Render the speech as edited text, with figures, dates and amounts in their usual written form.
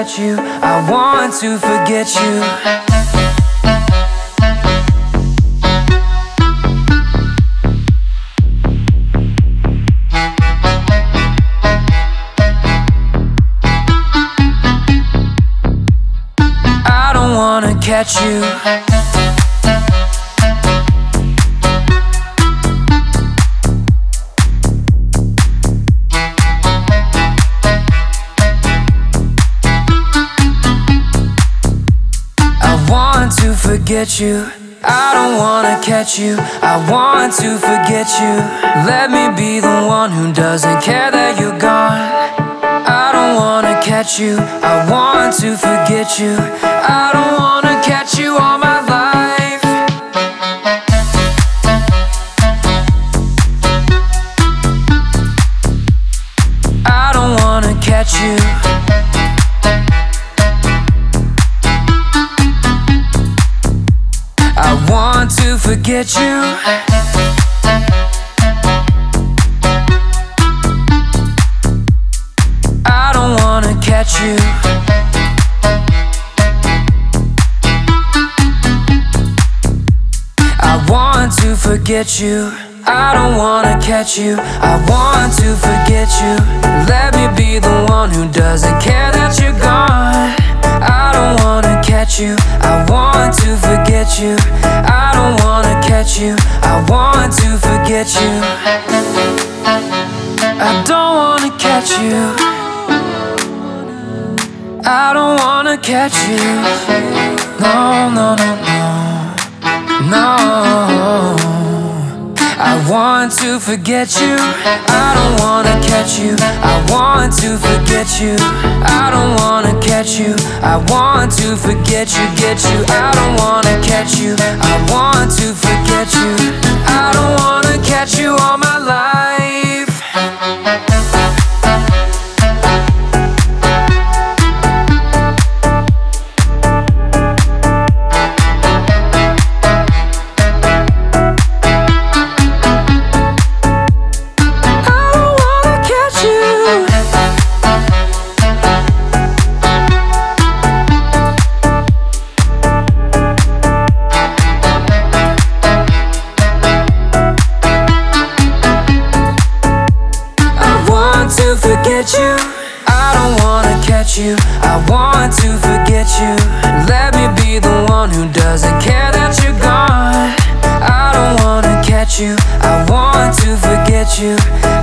catch you. I want to forget you. I don't wanna catch you. To forget you, I don't wanna catch you. I want to forget you. Let me be the one who doesn't care that you're gone. I don't wanna catch you. I want to forget you. I don't wanna catch you all my life. I don't wanna catch you. I want to forget you. I don't wanna catch you. I want to forget you. I don't wanna catch you. I want to forget you. Let me be the one who doesn't care that you're gone. I don't wanna catch you. I want to forget you. I don't wanna catch you. I want to forget you. I don't wanna catch you. I don't wanna catch you. No, no, no, no. No. I want to forget you. I don't wanna catch you. I want to forget you. I don't wanna catch you. I want to forget you, get you. I don't wanna catch you. I want to forget you. I don't wanna catch you all my life. To forget you, I don't wanna catch you. I want to forget you. Let me be the one who doesn't care that you're gone. I don't wanna catch you. I want to forget you.